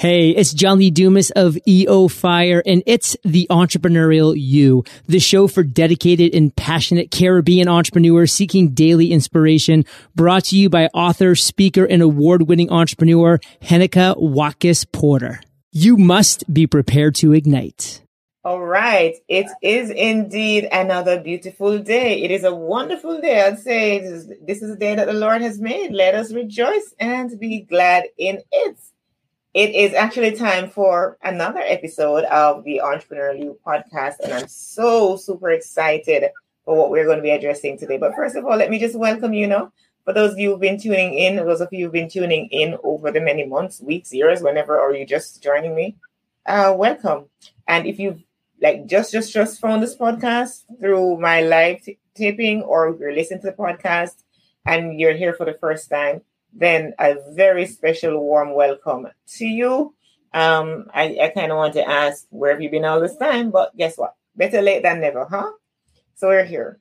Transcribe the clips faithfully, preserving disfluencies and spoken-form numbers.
Hey, it's John Lee Dumas of E O Fire, and it's The Entrepreneurial You, the show for dedicated and passionate Caribbean entrepreneurs seeking daily inspiration, brought to you by author, speaker, and award-winning entrepreneur Henneke Watkis Porter. You must be prepared to ignite. All right. It is indeed another beautiful day. It is a wonderful day. I'd say this is, this is a day that the Lord has made. Let us rejoice and be glad in it. It is actually time for another episode of the Entrepreneurial You podcast, and I'm so super excited for what we're going to be addressing today. But first of all, let me just welcome you, you know, for those of you who've been tuning in, those of you who've been tuning in over the many months, weeks, years, whenever, or you just joining me, uh, welcome. And if you've like just, just, just found this podcast through my live t- taping, or you're listening to the podcast and you're here for the first time, then a very special warm welcome to you. Um, I, I kind of want to ask, where have you been all this time? But guess what? Better late than never, huh? So we're here.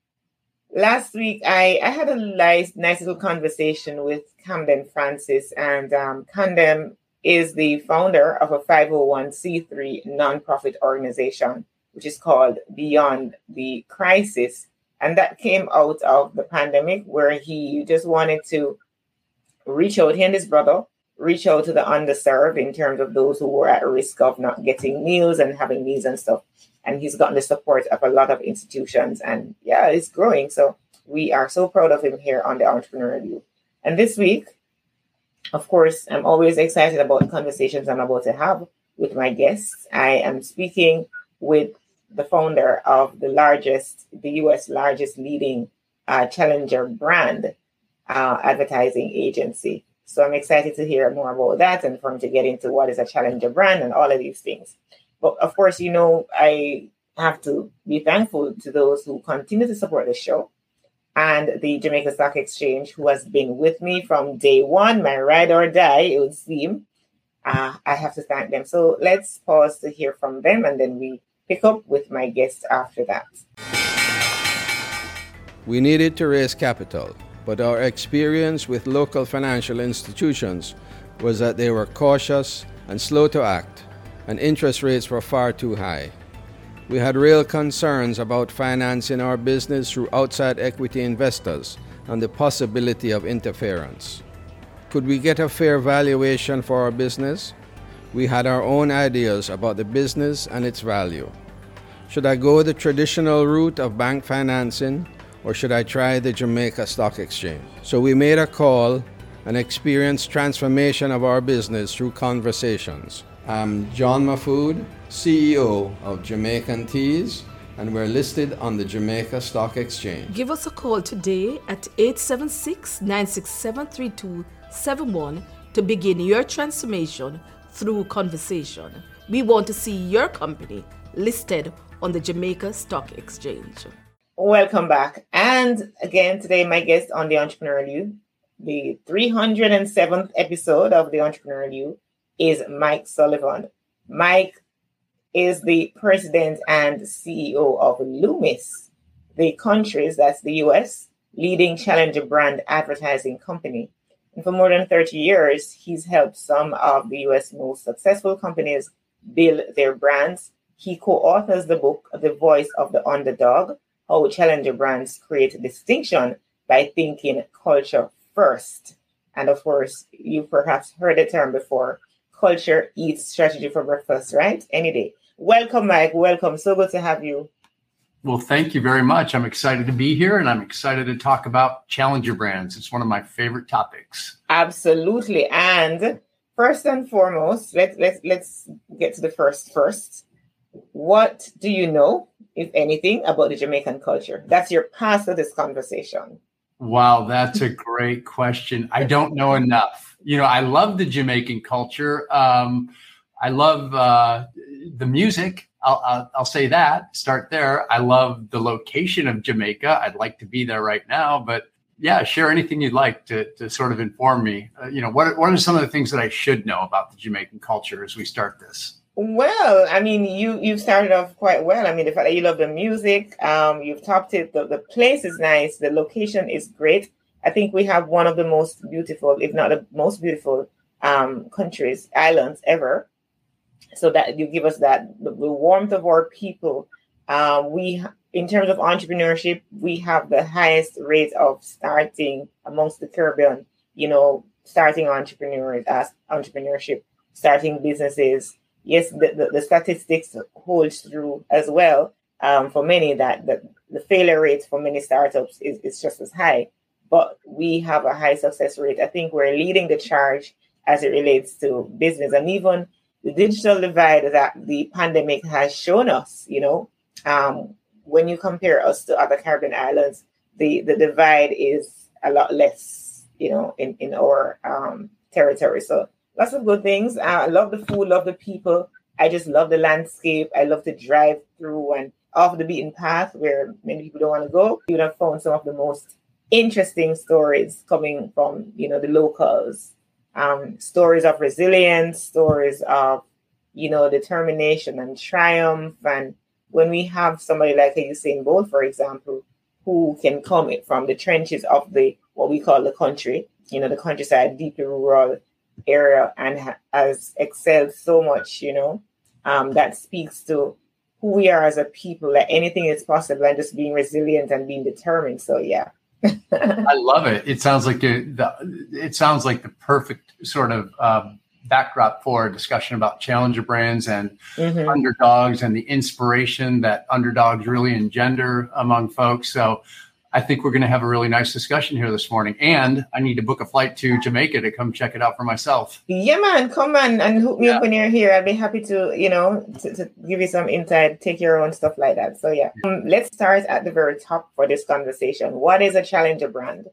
Last week, I, I had a nice, nice little conversation with Camden Francis, and um, Camden is the founder of a five oh one c three nonprofit organization, which is called Beyond the Crisis. And that came out of the pandemic, where he just wanted to reach out, he and his brother, reach out to the underserved in terms of those who were at risk of not getting meals and having needs and stuff. And he's gotten the support of a lot of institutions. And yeah, it's growing. So we are so proud of him here on the Entrepreneurial You. And this week, of course, I'm always excited about the conversations I'm about to have with my guests. I am speaking with the founder of the largest, the U S largest leading uh, challenger brand Uh, advertising agency. So I'm excited to hear more about that and for him to get into what is a challenger brand and all of these things. But of course, you know, I have to be thankful to those who continue to support the show, and the Jamaica Stock Exchange, who has been with me from day one, my ride or die, it would seem. Uh, I have to thank them. So let's pause to hear from them, and then we pick up with my guest after that. We needed to raise capital, but our experience with local financial institutions was that they were cautious and slow to act, and interest rates were far too high. We had real concerns about financing our business through outside equity investors and the possibility of interference. Could we get a fair valuation for our business? We had our own ideas about the business and its value. Should I go the traditional route of bank financing, or should I try the Jamaica Stock Exchange? So we made a call and experienced transformation of our business through conversations. I'm John Mahfood, C E O of Jamaican Teas, and we're listed on the Jamaica Stock Exchange. Give us a call today at eight seven six, nine six seven, three two seven one to begin your transformation through conversation. We want to see your company listed on the Jamaica Stock Exchange. Welcome back. And again, today, my guest on the Entrepreneurial You, the three hundred seventh episode of the Entrepreneurial You, is Mike Sullivan. Mike is the president and C E O of Loomis, the country's, that's the U S, leading challenger brand advertising company. And for more than thirty years, he's helped some of the U S most successful companies build their brands. He co-authors the book, The Voice of the Underdog, How Challenger Brands Create Distinction by Thinking Culture First. And of course, you perhaps heard the term before, culture eats strategy for breakfast, right? Any day. Welcome, Mike. Welcome. So good to have you. Well, thank you very much. I'm excited to be here, and I'm excited to talk about challenger brands. It's one of my favorite topics. Absolutely. And first and foremost, let's let's let's get to the first first. What do you know, if anything, about the Jamaican culture? That's your path to this conversation. Wow, that's a great question. I don't know enough. You know, I love the Jamaican culture. Um, I love uh, the music. I'll, I'll, I'll say that. Start there. I love the location of Jamaica. I'd like to be there right now. But yeah, share anything you'd like to to sort of inform me. Uh, you know, what what are some of the things that I should know about the Jamaican culture as we start this? Well, I mean, you, you've started off quite well. I mean, the fact that you love the music, um, you've talked it, the, the place is nice, the location is great. I think we have one of the most beautiful, if not the most beautiful, um, countries, islands ever. So that you give us that the, the warmth of our people. Um, we, in terms of entrepreneurship, we have the highest rate of starting amongst the Caribbean. You know, starting entrepreneurs as entrepreneurship, starting businesses. Yes, the, the, the statistics holds true as well. Um, for many, that, that the failure rate for many startups is, is just as high, but we have a high success rate. I think we're leading the charge as it relates to business, and even the digital divide that the pandemic has shown us. You know, um, when you compare us to other Caribbean islands, the, the divide is a lot less, you know, in, in our um, territory. So lots of good things. Uh, I love the food, love the people. I just love the landscape. I love to drive through and off the beaten path where many people don't want to go. You would have found some of the most interesting stories coming from, you know, the locals. Um, stories of resilience, stories of, you know, determination and triumph. And when we have somebody like Usain Bolt, for example, who can come from the trenches of the, what we call the country, you know, the countryside, deeply rural area, and ha- has excelled so much, you know, um, that speaks to who we are as a people, that anything is possible, and just being resilient and being determined. So, yeah. I love it. It sounds like a, the, it sounds like the perfect sort of um, backdrop for a discussion about challenger brands and mm-hmm. underdogs, and the inspiration that underdogs really engender among folks. So I think we're going to have a really nice discussion here this morning. And I need to book a flight to Jamaica to come check it out for myself. Yeah, man, come on and hook me yeah. up when you're here. I'd be happy to, you know, to, to give you some insight, take your own stuff like that. So yeah, um, let's start at the very top for this conversation. What is a challenger brand?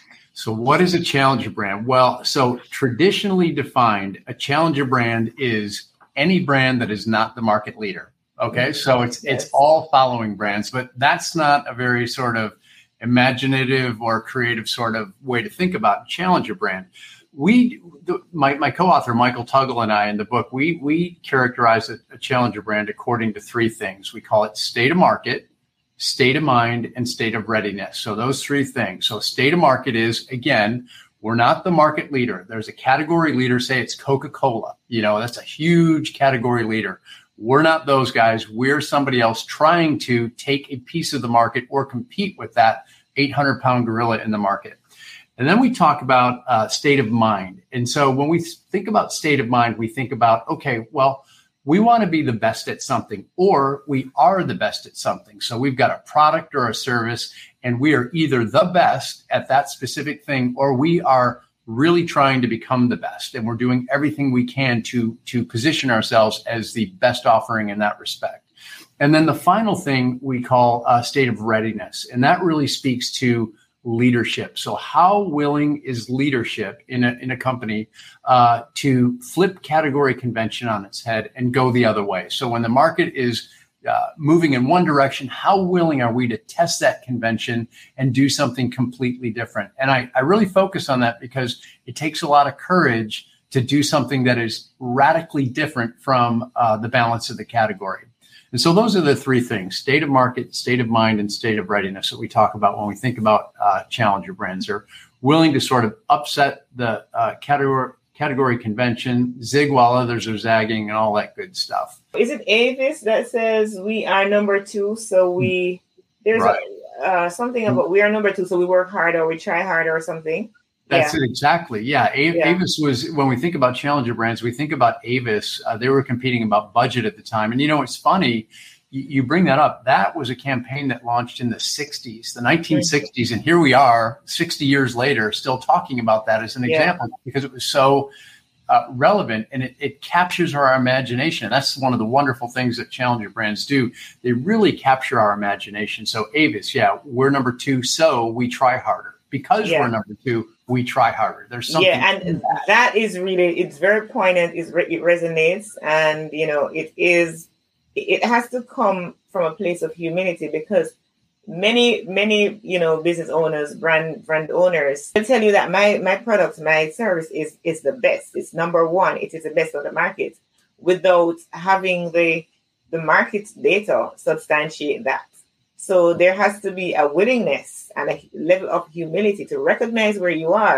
So what is a challenger brand? Well, so traditionally defined, a challenger brand is any brand that is not the market leader. Okay, so it's yes. it's all following brands, but that's not a very sort of imaginative or creative sort of way to think about challenger brand. We, the, my, my co-author, Michael Tuggle, and I in the book, we, we characterize a, a challenger brand according to three things. We call it state of market, state of mind, and state of readiness. So those three things. So state of market is, again, we're not the market leader. There's a category leader, say it's Coca-Cola. You know, that's a huge category leader. We're not those guys. We're somebody else trying to take a piece of the market or compete with that eight hundred pound gorilla in the market. And then we talk about uh, state of mind. And so when we think about state of mind, we think about, okay, well, we want to be the best at something, or we are the best at something. So we've got a product or a service, and we are either the best at that specific thing, or we are really trying to become the best. And we're doing everything we can to, to position ourselves as the best offering in that respect. And then the final thing we call a state of readiness. And that really speaks to leadership. So how willing is leadership in a, in a company uh, to flip category convention on its head and go the other way? So when the market is Uh, moving in one direction, how willing are we to test that convention and do something completely different? And I, I really focus on that because it takes a lot of courage to do something that is radically different from uh, the balance of the category. And so those are the three things: state of market, state of mind, and state of readiness that we talk about when we think about uh, challenger brands. They're willing to sort of upset the uh, category category convention, zig while others are zagging, and all that good stuff. Is it Avis that says we are number two? So we, there's right. a, uh, something about we are number two, so we work harder, or we try harder or something. That's yeah. it, exactly. Yeah. A- yeah. Avis was, when we think about challenger brands, we think about Avis. Uh, they were competing about budget at the time. And you know, it's funny, you, you bring that up. That was a campaign that launched in the sixties, the nineteen sixties. And here we are sixty years later, still talking about that as an yeah. example, because it was so uh, relevant, and it, it captures our imagination. That's one of the wonderful things that challenger brands do. They really capture our imagination. So Avis, yeah, we're number two, so we try harder. Because yeah. we're number two, we try harder. There's something. Yeah, and that. that is really, it's very poignant. It's, it resonates. And, you know, it is, it has to come from a place of humility, because many, many, you know, business owners, brand brand owners will tell you that my, my product, my service is, is the best. It's number one. It is the best on the market, without having the, the market data substantiate that. So there has to be a willingness and a level of humility to recognize where you are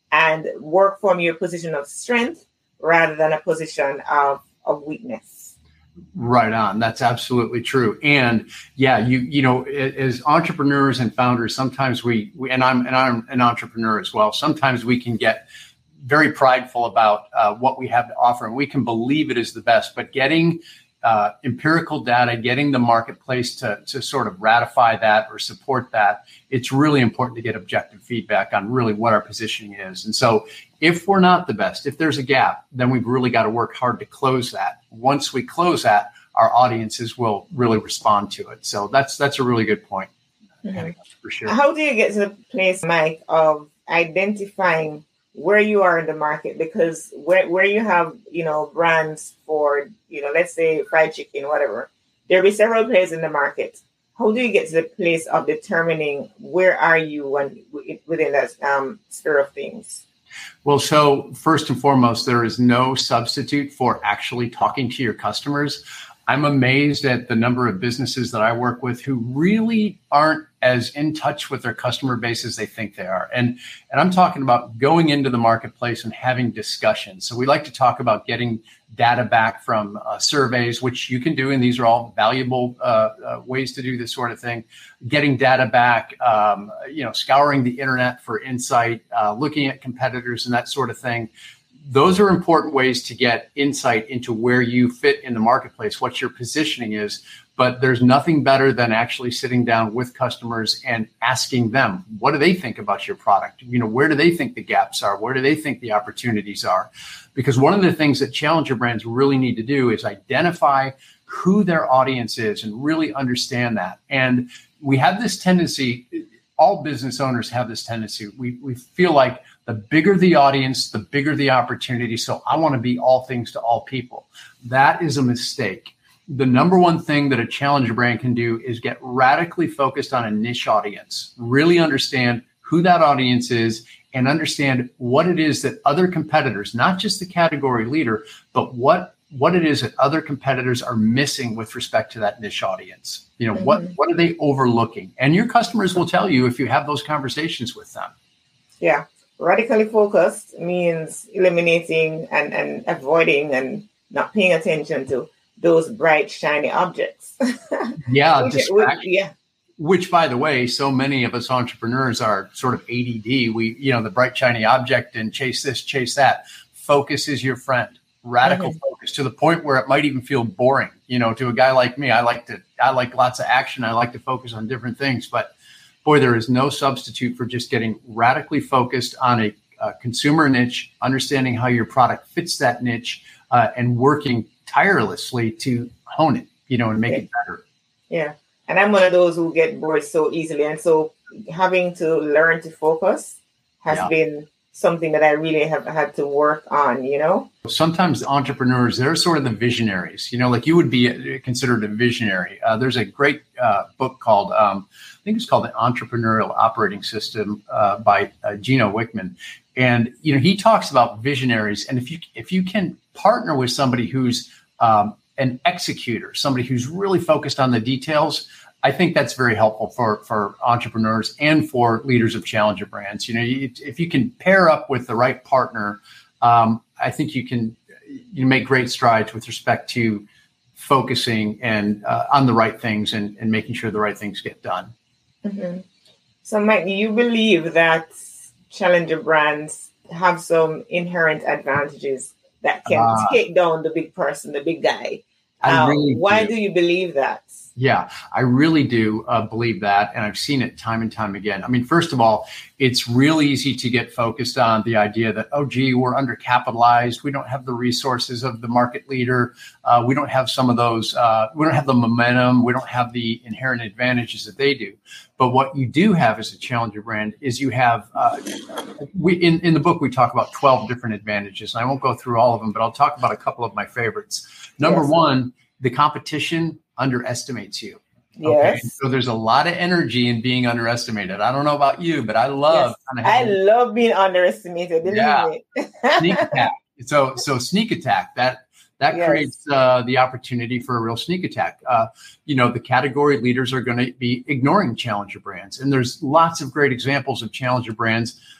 and work from your position of strength rather than a position of, of weakness. Right on. That's absolutely true. And yeah, you you know, as entrepreneurs and founders, sometimes we, we and I'm and I'm an entrepreneur as well. Sometimes we can get very prideful about uh, what we have to offer, and we can believe it is the best. But getting uh, empirical data, getting the marketplace to to sort of ratify that or support that, it's really important to get objective feedback on really what our positioning is. And so, if we're not the best, if there's a gap, then we've really got to work hard to close that. Once we close that, our audiences will really respond to it. So that's that's a really good point. Mm-hmm. For sure. How do you get to the place, Mike, of identifying where you are in the market? Because where, where you have, you know, brands for, you know, let's say fried chicken, whatever, there'll be several players in the market. How do you get to the place of determining where are you when, within that um, sphere of things? Well, so first and foremost, there is no substitute for actually talking to your customers. I'm amazed at the number of businesses that I work with who really aren't as in touch with their customer base as they think they are. And, and I'm talking about going into the marketplace and having discussions. So we like to talk about getting data back from uh, surveys, which you can do. And these are all valuable uh, uh, ways to do this sort of thing. Getting data back, um, you know, scouring the internet for insight, uh, looking at competitors and that sort of thing. Those are important ways to get insight into where you fit in the marketplace, what your positioning is. But there's nothing better than actually sitting down with customers and asking them, what do they think about your product? You know, where do they think the gaps are? Where do they think the opportunities are? Because one of the things that challenger brands really need to do is identify who their audience is and really understand that. And we have this tendency, all business owners have this tendency. We, we feel like the bigger the audience, the bigger the opportunity. So I want to be all things to all people. That is a mistake. The number one thing that a challenger brand can do is get radically focused on a niche audience, really understand who that audience is and understand what it is that other competitors, not just the category leader, but what, what it is that other competitors are missing with respect to that niche audience. You know, mm-hmm. what, what are they overlooking? And your customers will tell you if you have those conversations with them. Yeah. Radically focused means eliminating and, and avoiding and not paying attention to those bright, shiny objects. Yeah, which, which, yeah. Which, by the way, so many of us entrepreneurs are sort of A D D. We, you know, the bright, shiny object and chase this, chase that. Focus is your friend. Radical mm-hmm. focus to the point where it might even feel boring. You know, to a guy like me, I like to, I like lots of action. I like to focus on different things, but boy, there is no substitute for just getting radically focused on a, a consumer niche, understanding how your product fits that niche, uh, and working tirelessly to hone it, you know, and make yeah. it better. Yeah. And I'm one of those who get bored so easily. And so having to learn to focus has yeah. been something that I really have had to work on, you know? Sometimes entrepreneurs, they're sort of the visionaries, you know, like you would be considered a visionary. Uh, there's a great uh, book called, um, I think it's called The Entrepreneurial Operating System uh, by uh, Gino Wickman. And, you know, he talks about visionaries. And if you if you can partner with somebody who's um, an executor, somebody who's really focused on the details, I think that's very helpful for, for entrepreneurs and for leaders of challenger brands. You know, if you can pair up with the right partner, um, I think you can you make great strides with respect to focusing and uh, on the right things and, and making sure the right things get done. Mm-hmm. So, Mike, do you believe that challenger brands have some inherent advantages that can uh, take down the big person, the big guy? I um, really why do. do you believe that? Yeah, I really do uh, believe that. And I've seen it time and time again. I mean, first of all, it's real easy to get focused on the idea that, oh, gee, we're undercapitalized. We don't have the resources of the market leader. Uh, we don't have some of those. Uh, we don't have the momentum. We don't have the inherent advantages that they do. But what you do have as a challenger brand is you have, uh, we in, in the book, we talk about twelve different advantages. And I won't go through all of them, but I'll talk about a couple of my favorites. Number yes. one, the competition underestimates you. Yes. Okay? So there's a lot of energy in being underestimated. I don't know about you, but I love. Yes. I love being underestimated. Yeah. Sneak attack. So so sneak attack. That that yes. creates uh, the opportunity for a real sneak attack. Uh, you know, the category leaders are going to be ignoring challenger brands, and there's lots of great examples of challenger brands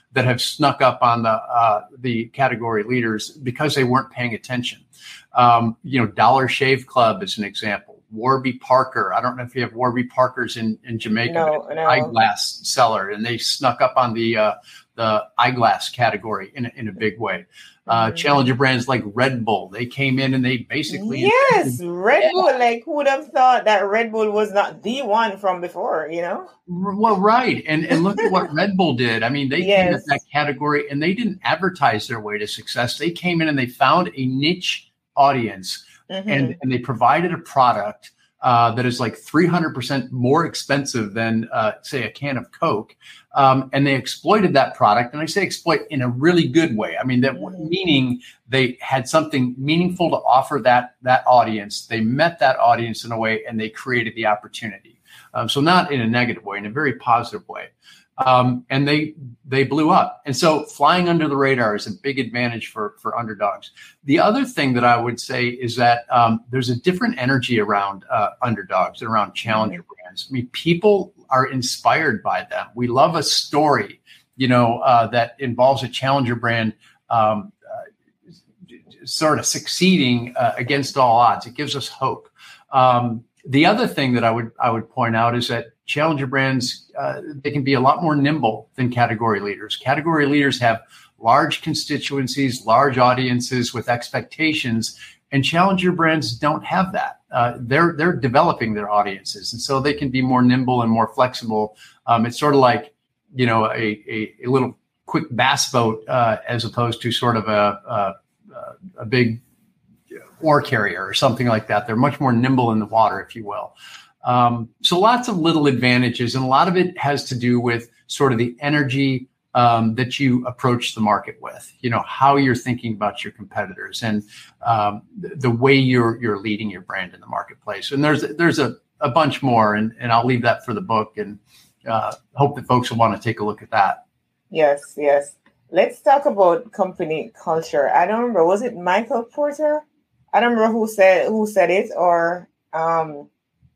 that have snuck up on the uh, the category leaders because they weren't paying attention. Um, you know, Dollar Shave Club is an example. Warby Parker. I don't know if you have Warby Parkers in, in Jamaica, no, but it's an no. eyeglass seller, and they snuck up on the uh, the eyeglass category in a, in a big way. Uh, Mm-hmm. Challenger brands like Red Bull, they came in and they basically yes, Red Bull. Like, who would have thought that Red Bull was not the one from before? You know. Well, right, and and look at what Red Bull did. I mean, they Yes. came at that category and they didn't advertise their way to success. They came in and they found a niche audience. Mm-hmm. And, and they provided a product uh, that is like three hundred percent more expensive than, uh, say, a can of Coke. Um, and they exploited that product. And I say exploit in a really good way. I mean, that Mm-hmm. meaning they had something meaningful to offer that, that audience. They met that audience in a way and they created the opportunity. Um, so not in a negative way, in a very positive way. Um, and they they blew up. And so flying under the radar is a big advantage for, for underdogs. The other thing that I would say is that um, there's a different energy around uh, underdogs and around challenger brands. I mean, people are inspired by them. We love a story, you know, uh, that involves a challenger brand um, uh, sort of succeeding uh, against all odds. It gives us hope. Um, the other thing that I would I would point out is that challenger brands, uh, they can be a lot more nimble than category leaders. Category leaders have large constituencies, large audiences with expectations, and challenger brands don't have that. Uh, they're they're developing their audiences, and so they can be more nimble and more flexible. Um, it's sort of like, you know, a, a, a little quick bass boat uh, as opposed to sort of a, a, a big ore carrier or something like that. They're much more nimble in the water, if you will. Um, so lots of little advantages, and a lot of it has to do with sort of the energy um, that you approach the market with, you know, how you're thinking about your competitors and um, the, the way you're you're leading your brand in the marketplace. And there's there's a, a bunch more, and, and I'll leave that for the book, and uh, hope that folks will want to take a look at that. Yes, yes. Let's talk about company culture. I don't remember, was it Michael Porter? I don't remember who said who said it, or um,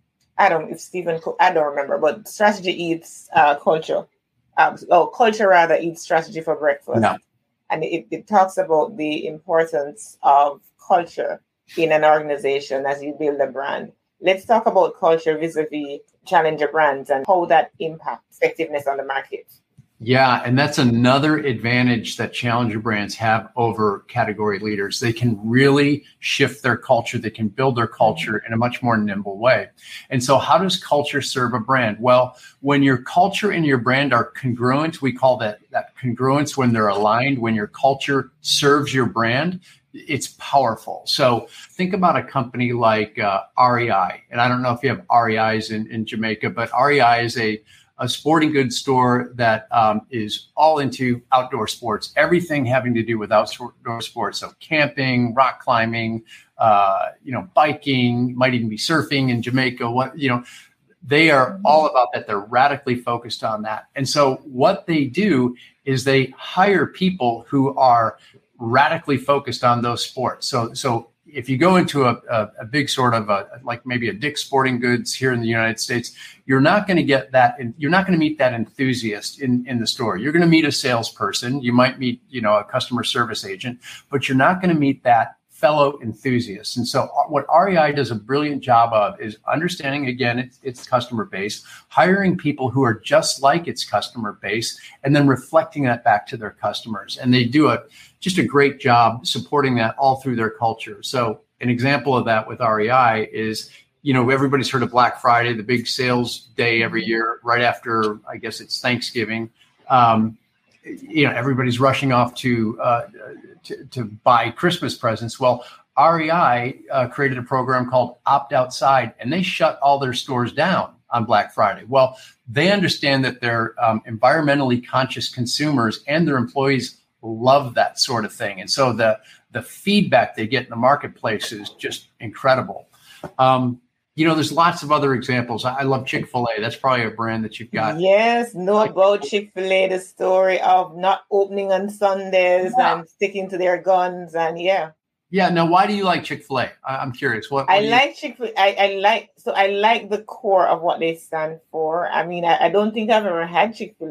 I don't if Stephen Cook, I don't remember, but strategy eats uh, culture. Um, oh, culture rather eats strategy for breakfast. No. And it, it talks about the importance of culture in an organization as you build a brand. Let's talk about culture vis-a-vis challenger brands and how that impacts effectiveness on the market. Yeah, and that's another advantage that challenger brands have over category leaders. They can really shift their culture. They can build their culture in a much more nimble way. And so how does culture serve a brand? Well, when your culture and your brand are congruent, we call that, that congruence when they're aligned, when your culture serves your brand, it's powerful. So think about a company like uh, R E I. And I don't know if you have R E Is in, in Jamaica, but R E I is a a sporting goods store that um, is all into outdoor sports, everything having to do with outdoor sports. So camping, rock climbing, uh, you know, biking, might even be surfing in Jamaica. What, you know, they are all about that. They're radically focused on that. And so what they do is they hire people who are radically focused on those sports. So, so if you go into a, a, a big sort of a, like maybe a Dick's Sporting Goods here in the United States, you're not going to get that. In, you're not going to meet that enthusiast in, in the store. You're going to meet a salesperson. You might meet, you know, a customer service agent, but you're not going to meet that fellow enthusiast. And so what R E I does a brilliant job of is understanding, again, its, its customer base, hiring people who are just like its customer base, and then reflecting that back to their customers. And they do a just a great job supporting that all through their culture. So an example of that with R E I is, you know, everybody's heard of Black Friday, the big sales day every year, right after, I guess it's Thanksgiving. Um, you know, everybody's rushing off to, uh, to, to buy Christmas presents. Well, R E I uh, created a program called Opt Outside, and they shut all their stores down on Black Friday. Well, they understand that they're um, environmentally conscious consumers and their employees love that sort of thing. And so the, the feedback they get in the marketplace is just incredible. Um, you know, there's lots of other examples. I love Chick-fil-A. That's probably a brand that you've got. Yes, know about Chick-fil-A, the story of not opening on Sundays yeah. and sticking to their guns. And yeah. Yeah. Now, why do you like Chick-fil-A? I'm curious. What, what I you- like Chick-fil-A. I, I like, so I like the core of what they stand for. I mean, I, I don't think I've ever had Chick-fil-A.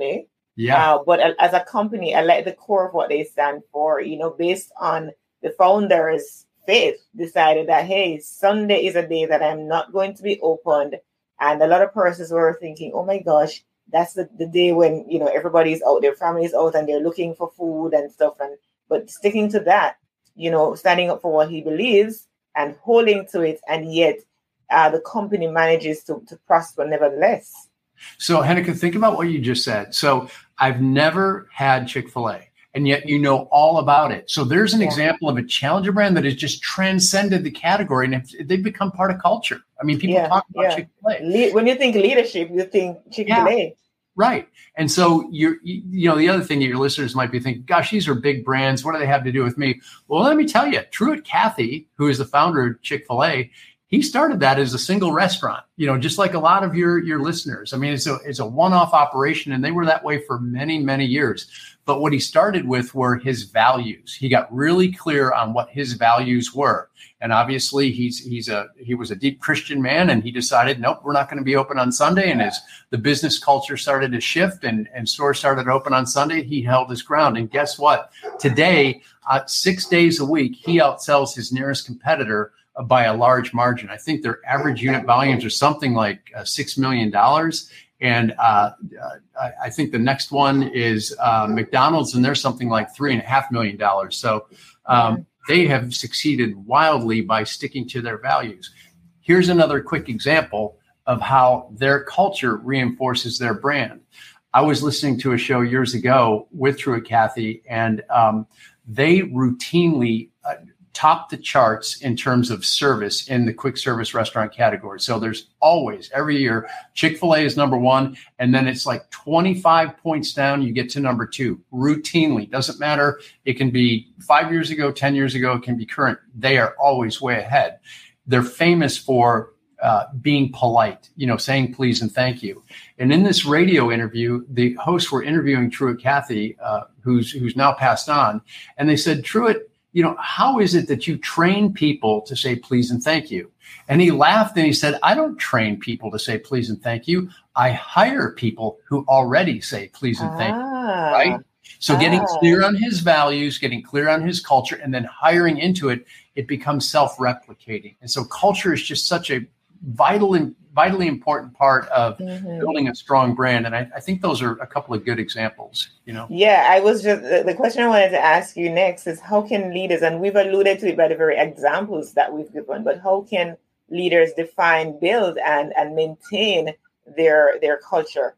Yeah. Uh, but as a company, I like the core of what they stand for, you know, based on the founders' faith, decided that, hey, Sunday is a day that I'm not going to be opened. And a lot of persons were thinking, oh my gosh, that's the, the day when, you know, everybody's out, their family's out and they're looking for food and stuff. And but sticking to that, you know, standing up for what he believes and holding to it. And yet uh, the company manages to, to prosper nevertheless. So, Henneke, think about what you just said. So I've never had Chick-fil-A, and yet you know all about it. So there's an yeah. example of a challenger brand that has just transcended the category, and they've become part of culture. I mean, people yeah, talk about yeah. Chick-fil-A. Le- when you think leadership, you think Chick-fil-A. Yeah, right. And so, you're, you, you know, the other thing that your listeners might be thinking, gosh, these are big brands. What do they have to do with me? Well, let me tell you, Truett Cathy, who is the founder of Chick-fil-A, he started that as a single restaurant, you know, just like a lot of your, your listeners. I mean, it's a, it's a one-off operation, and they were that way for many, many years. But what he started with were his values. He got really clear on what his values were. And obviously he's, he's a, he was a deep Christian man, and he decided, nope, we're not going to be open on Sunday. And as the business culture started to shift and, and stores started to open on Sunday, he held his ground. And guess what? Today, uh, six days a week, he outsells his nearest competitor by a large margin. I think their average unit volumes are something like uh, six million dollars. And uh, uh, I think the next one is uh, McDonald's, and they're something like three and a half million dollars. So um, they have succeeded wildly by sticking to their values. Here's another quick example of how their culture reinforces their brand. I was listening to a show years ago with Truett Cathy, and um, they routinely uh, top the charts in terms of service in the quick service restaurant category. So there's always, every year, Chick-fil-A is number one, and then it's like twenty-five points down, you get to number two, routinely. Doesn't matter. It can be five years ago, ten years ago, it can be current. They are always way ahead. They're famous for uh, being polite, you know, saying please and thank you. And in this radio interview, the hosts were interviewing Truett Cathy, uh, who's, who's now passed on, and they said, Truett, you know, how is it that you train people to say please and thank you? And he laughed and he said, I don't train people to say please and thank you. I hire people who already say please and thank ah, you, right? So ah. getting clear on his values, getting clear on his culture, and then hiring into it, it becomes self-replicating. And so culture is just such a vital and vitally important part of mm-hmm. building a strong brand. And I, I think those are a couple of good examples, you know? Yeah, I was just, the, the question I wanted to ask you next is how can leaders, and we've alluded to it by the very examples that we've given, but how can leaders define, build, and, and maintain their, their culture?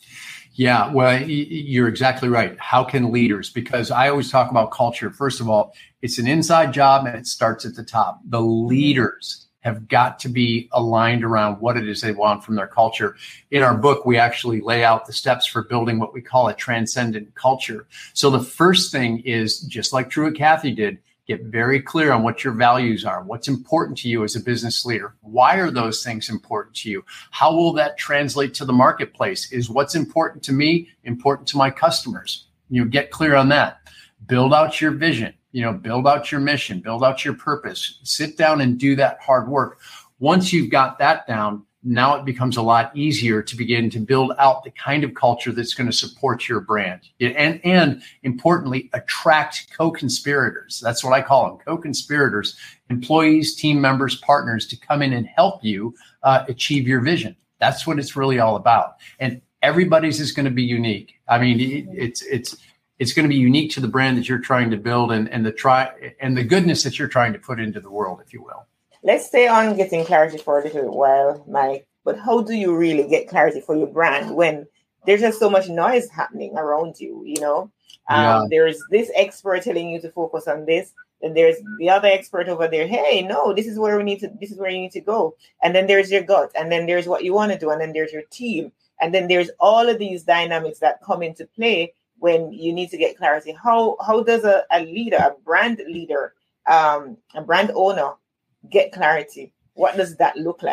Yeah, well, you're exactly right. How can leaders? Because I always talk about culture. First of all, it's an inside job and it starts at the top. The leaders have got to be aligned around what it is they want from their culture. In our book, we actually lay out the steps for building what we call a transcendent culture. So the first thing is, just like Truett Cathy did, get very clear on what your values are, what's important to you as a business leader. Why are those things important to you? How will that translate to the marketplace? Is what's important to me important to my customers? You know, get clear on that. Build out your vision. You know, build out your mission, build out your purpose, sit down and do that hard work. Once you've got that down, now it becomes a lot easier to begin to build out the kind of culture that's going to support your brand. And, and importantly, attract co-conspirators. That's what I call them, co-conspirators, employees, team members, partners to come in and help you uh, achieve your vision. That's what it's really all about. And everybody's is going to be unique. I mean, it, it's, it's, It's going to be unique to the brand that you're trying to build and, and the try and the goodness that you're trying to put into the world, if you will. Let's stay on getting clarity for a little while, Mike. But how do you really get clarity for your brand when there's just so much noise happening around you? You know, um, yeah. There's this expert telling you to focus on this, and there's the other expert over there. Hey, no, this is where we need to. This is where you need to go. And then there's your gut, and then there's what you want to do, and then there's your team, and then there's all of these dynamics that come into play when you need to get clarity. How how does a, a leader, a brand leader, um, a brand owner get clarity? What does that look like?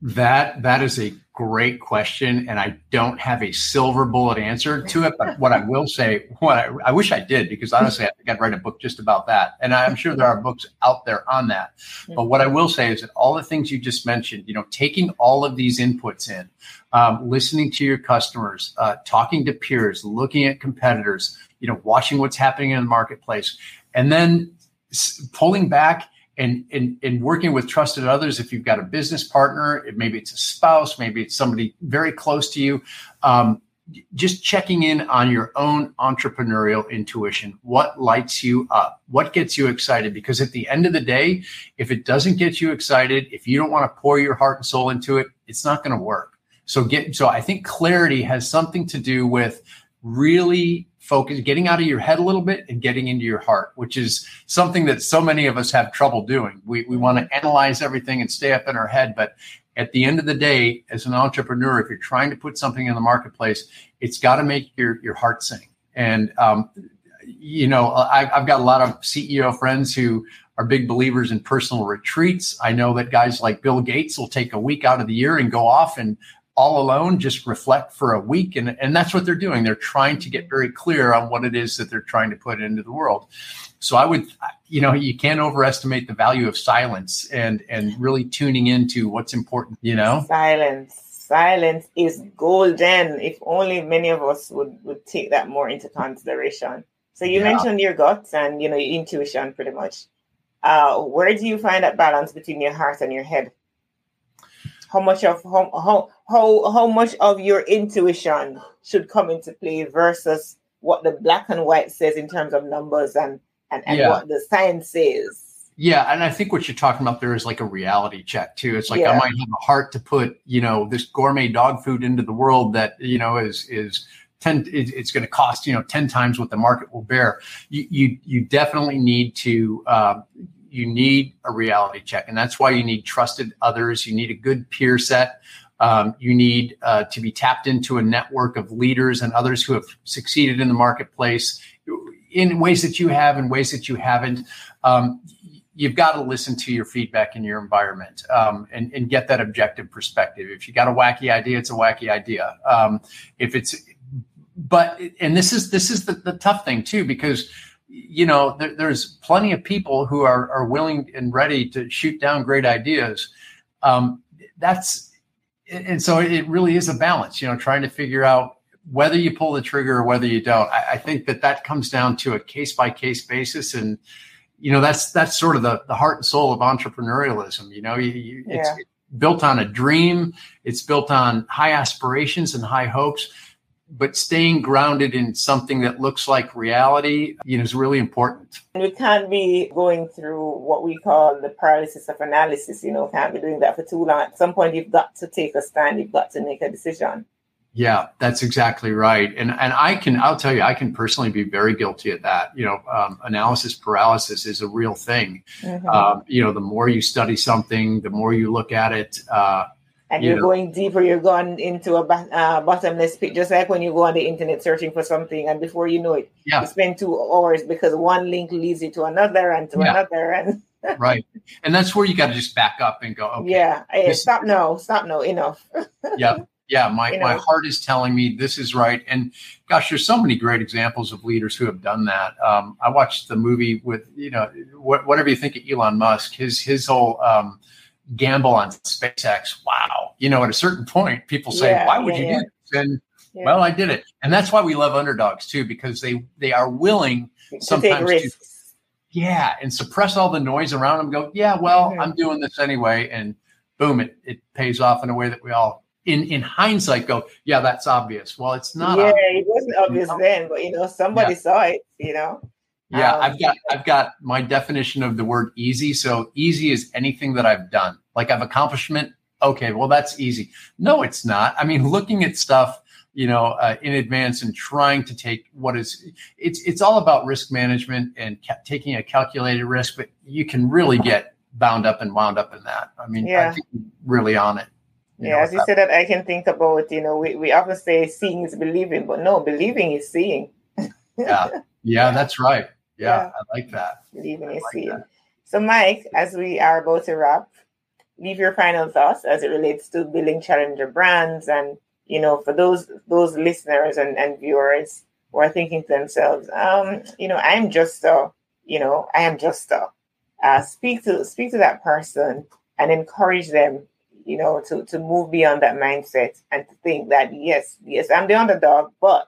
That that is a great question, and I don't have a silver bullet answer to it. But what I will say, what I, I wish I did, because honestly, I think I'd write a book just about that. And I'm sure there are books out there on that. But what I will say is that all the things you just mentioned, you know, taking all of these inputs in, um, listening to your customers, uh, talking to peers, looking at competitors, you know, watching what's happening in the marketplace, and then s- pulling back. And, and, and working with trusted others, if you've got a business partner, maybe it's a spouse, maybe it's somebody very close to you, um, just checking in on your own entrepreneurial intuition. What lights you up? What gets you excited? Because at the end of the day, if it doesn't get you excited, if you don't want to pour your heart and soul into it, it's not going to work. So get so I think clarity has something to do with really focus, getting out of your head a little bit and getting into your heart, which is something that so many of us have trouble doing. We we want to analyze everything and stay up in our head. But at the end of the day, as an entrepreneur, if you're trying to put something in the marketplace, it's got to make your, your heart sing. And, um, you know, I, I've got a lot of C E O friends who are big believers in personal retreats. I know that guys like Bill Gates will take a week out of the year and go off and all alone, just reflect for a week. And, and that's what they're doing. They're trying to get very clear on what it is that they're trying to put into the world. So I would, you know, you can't overestimate the value of silence and, and really tuning into what's important, you know? Silence. Silence is golden. If only many of us would, would take that more into consideration. So you yeah. mentioned your guts and, you know, your intuition pretty much. Uh, where do you find that balance between your heart and your head? How much of how, how how how much of your intuition should come into play versus what the black and white says in terms of numbers and and, and yeah. what the science says? Yeah, and I think what you're talking about there is like a reality check too. It's like yeah. I might have a heart to put, you know, this gourmet dog food into the world that, you know, is is ten. It's going to cost, you know, ten times what the market will bear. You you you definitely need to. Uh, You need a reality check. And that's why you need trusted others. You need a good peer set. Um, you need uh, to be tapped into a network of leaders and others who have succeeded in the marketplace in ways that you have and ways that you haven't. Um, you've got to listen to your feedback in your environment um, and, and get that objective perspective. If you got a wacky idea, it's a wacky idea. Um, if it's, but, and this is, this is the, the tough thing too, because you know, there, there's plenty of people who are, are willing and ready to shoot down great ideas. Um, that's, and so it really is a balance, you know, trying to figure out whether you pull the trigger or whether you don't. I, I think that that comes down to a case by case basis. And, you know, that's, that's sort of the, the heart and soul of entrepreneurialism. You know, you, you, yeah. it's built on a dream. It's built on high aspirations and high hopes. But staying grounded in something that looks like reality, you know, is really important. We can't be going through what we call the paralysis of analysis, you know, can't be doing that for too long. At some point, you've got to take a stand. You've got to make a decision. Yeah, that's exactly right. And and I can, I'll tell you, I can personally be very guilty of that. You know, um, analysis paralysis is a real thing. Mm-hmm. Um, you know, the more you study something, the more you look at it, uh, And you're yeah. going deeper, you're going into a uh, bottomless pit, just like when you go on the internet searching for something, and before you know it, yeah. you spend two hours because one link leads you to another and to yeah. another. and Right. And that's where you got to just back up and go, okay. Yeah, hey, stop now, stop now, enough. yeah, yeah, my, my heart is telling me this is right. And gosh, there's so many great examples of leaders who have done that. Um, I watched the movie with, you know, wh- whatever you think of Elon Musk, his, his whole um, gamble on SpaceX. Wow. You know, at a certain point, people say, yeah, why would yeah, you yeah. do this? And yeah. well, I did it. And that's why we love underdogs too, because they, they are willing to sometimes take risks. to, yeah, and suppress all the noise around them. Go, yeah, well, mm-hmm. I'm doing this anyway. And boom, it, it pays off in a way that we all, in, in hindsight, go, yeah, that's obvious. Well, it's not. Yeah, obvious. It wasn't obvious you know? then, but you know, somebody yeah. saw it, you know. Yeah, um, I've got I've got my definition of the word easy. So easy is anything that I've done. Like I've accomplishment. Okay, well, that's easy. No, it's not. I mean, looking at stuff, you know, uh, in advance and trying to take what is, it's it's all about risk management and ca- taking a calculated risk, but you can really get bound up and wound up in that. I mean, yeah. I think really on it. You yeah, know, as you said that, I can think about, you know, we, we often say seeing is believing, but no, believing is seeing. yeah, yeah, that's right. Yeah, yeah, I like that. Believing is like seeing. That. So, Mike, as we are about to wrap, leave your final thoughts as it relates to building challenger brands. And, you know, for those those listeners and, and viewers who are thinking to themselves, um, you know, I'm just a, you know, I am just a, uh, speak to speak to that person and encourage them, you know, to, to move beyond that mindset and to think that, yes, yes, I'm the underdog, but.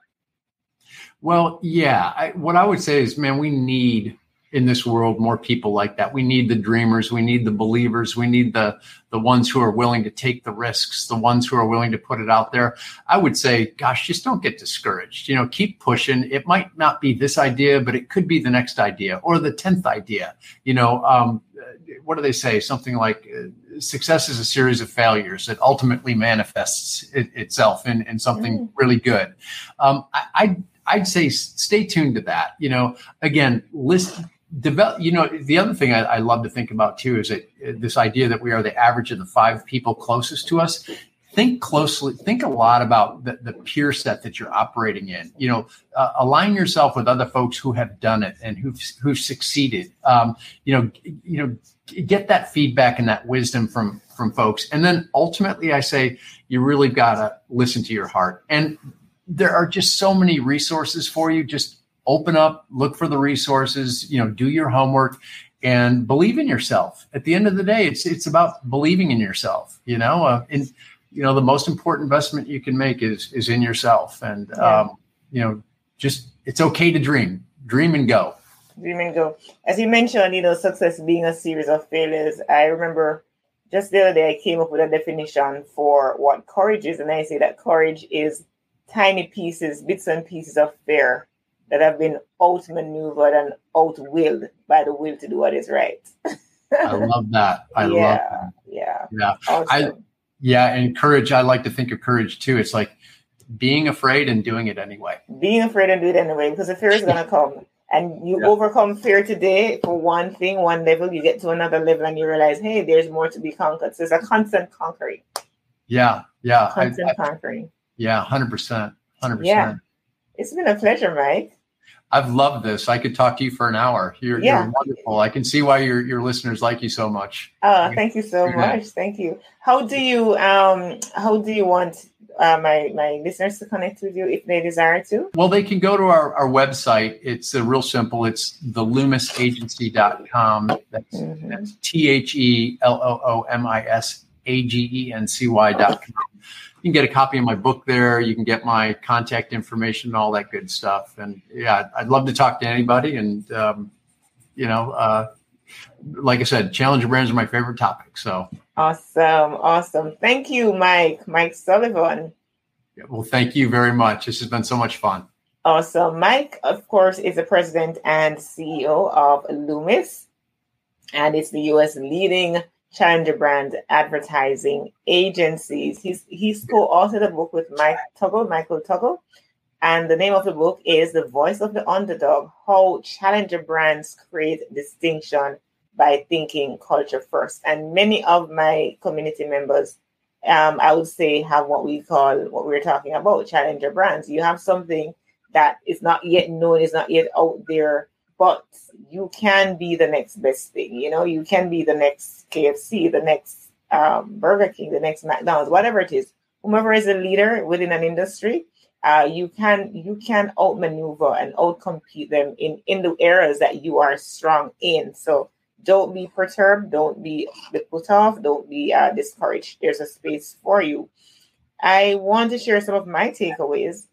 Well, yeah, I, what I would say is, man, we need in this world more people like that. We need the dreamers. We need the believers. We need the the ones who are willing to take the risks, the ones who are willing to put it out there. I would say, gosh, just don't get discouraged. You know, keep pushing. It might not be this idea, but it could be the next idea or the tenth idea. You know, um, what do they say? Something like uh, success is a series of failures that ultimately manifests it, itself in, in something mm. really good. Um, I, I I'd say stay tuned to that. You know, again, list. Develop, you know, the other thing I, I love to think about too is that uh, this idea that we are the average of the five people closest to us. Think closely, think a lot about the, the peer set that you're operating in. You know, uh, align yourself with other folks who have done it and who've who've succeeded. Um, you know, you know, get that feedback and that wisdom from from folks. And then ultimately, I say you really gotta listen to your heart. And there are just so many resources for you. Just open up, look for the resources, you know, do your homework and believe in yourself. At the end of the day, it's it's about believing in yourself, you know, uh, and, you know, the most important investment you can make is is in yourself. And, yeah. um, you know, just it's okay to dream, dream and go. Dream and go. As you mentioned, you know, success being a series of failures. I remember just the other day I came up with a definition for what courage is. And I say that courage is tiny pieces, bits and pieces of fear that have been outmaneuvered and outwilled by the will to do what is right. I love that. I yeah, love that. Yeah. Yeah. Awesome. I, yeah. And courage, I like to think of courage too. It's like being afraid and doing it anyway. Being afraid and doing it anyway, because the fear is going to come. And you yeah. overcome fear today for one thing, one level, you get to another level and you realize, hey, there's more to be conquered. So it's a constant conquering. Yeah. Yeah. Constant I, I, conquering. Yeah. one hundred percent. one hundred percent. Yeah. It's been a pleasure, Mike. I've loved this. I could talk to you for an hour. You're, yeah. you're wonderful. I can see why your your listeners like you so much. Oh, thank you so much. Thank you. How do you um how do you want uh, my my listeners to connect with you if they desire to? Well, they can go to our, our website. It's uh, real simple. It's the loomis agency dot com. That's, mm-hmm. that's T H E L O O M I S A G E N C Y dot com. You can get a copy of my book there. You can get my contact information and all that good stuff. And yeah, I'd love to talk to anybody. And, um, you know, uh, like I said, challenger brands are my favorite topic. So awesome. Awesome. Thank you, Mike, Mike Sullivan. Yeah, well, thank you very much. This has been so much fun. Awesome. Mike, of course, is the president and C E O of Loomis, and it's the U S leading challenger brand advertising agencies. He's he's co-authored a book with Mike Tuggle, Michael Tuggle, and the name of the book is The Voice of the Underdog: How Challenger Brands Create Distinction by Thinking Culture First. And many of my community members, um, I would say, have what we call, what we're talking about, challenger brands. You have something that is not yet known, is not yet out there, but you can be the next best thing. You know, you can be the next K F C, the next um, Burger King, the next McDonald's, whatever it is. Whomever is a leader within an industry, uh, you can you can outmaneuver and outcompete them in, in the areas that you are strong in. So don't be perturbed, don't be put off, don't be uh, discouraged. There's a space for you. I want to share some of my takeaways.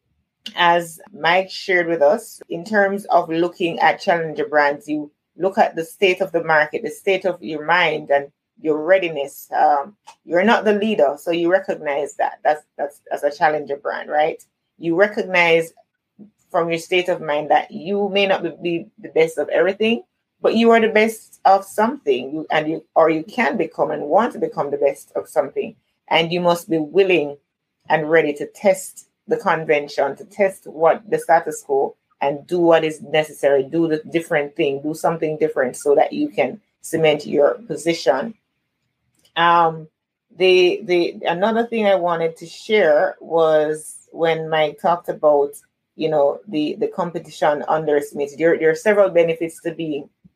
As Mike shared with us, in terms of looking at challenger brands, you look at the state of the market, the state of your mind and your readiness. Um, you're not the leader, so you recognize that. That's that's as a challenger brand, right? You recognize from your state of mind that you may not be the best of everything, but you are the best of something, you, and you or you can become and want to become the best of something, and you must be willing and ready to test the convention, to test what the status quo and do what is necessary, do the different thing, do something different so that you can cement your position. Um, the the another thing I wanted to share was when Mike talked about, you know, the, the competition underestimated. There, there are several benefits to being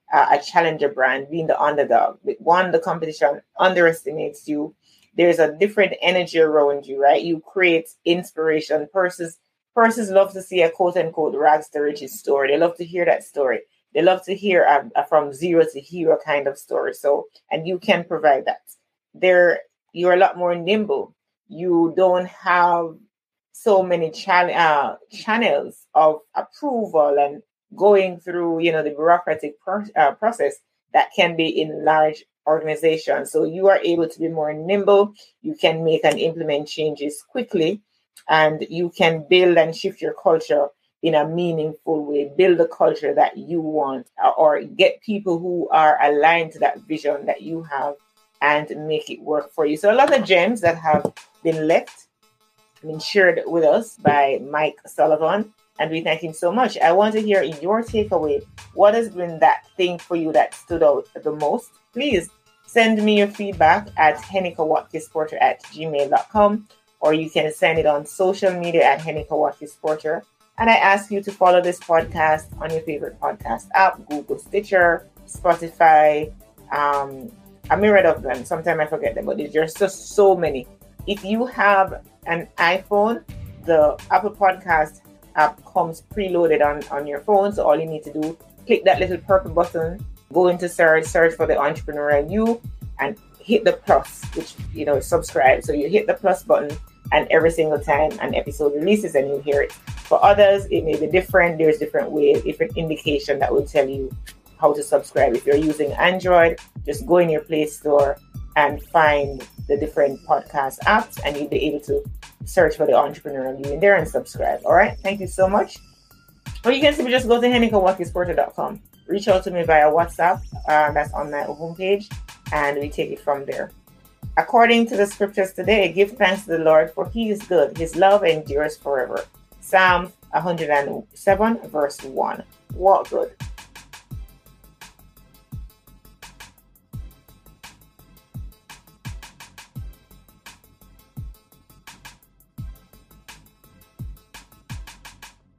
uh, a challenger brand, being the underdog. One, the competition underestimates you. There's a different energy around you, right? You create inspiration. Persons, persons love to see a quote unquote rags to riches story. They love to hear that story. They love to hear a, a from zero to hero kind of story. So, and you can provide that. There, you're a lot more nimble. You don't have so many chal- uh, channels of approval and going through, you know, the bureaucratic pro- uh, process that can be in large organizations. So you are able to be more nimble. You can make and implement changes quickly, and you can build and shift your culture in a meaningful way. Build the culture that you want, or get people who are aligned to that vision that you have, and make it work for you. So a lot of gems that have been left, been shared with us by Mike Sullivan, and we thank him so much. I want to hear your takeaway. What has been that thing for you that stood out the most? Please send me your feedback at henikawakisporter at gmail dot com, or you can send it on social media at henikawakisporter. And I ask you to follow this podcast on your favorite podcast app, Google, Stitcher, Spotify, um, a myriad of them. Sometimes I forget them, but there's just so many. If you have an iPhone, the Apple Podcast app comes preloaded on, on your phone. So all you need to do, click that little purple button, go into search, search for the Entrepreneurial You, and hit the plus, which, you know, subscribe. So you hit the plus button, and every single time an episode releases, and you hear it. For others, it may be different. There's different ways, different indication that will tell you how to subscribe. If you're using Android, just go in your Play Store and find the different podcast apps, and you'll be able to search for the Entrepreneurial You in there and subscribe. All right. Thank you so much. Or you can simply just go to henikawakisporter dot com. Reach out to me via WhatsApp. Uh, that's on my homepage, and we take it from there. According to the scriptures today, give thanks to the Lord, for he is good. His love endures forever. Psalm one hundred seven, verse one. Walk good.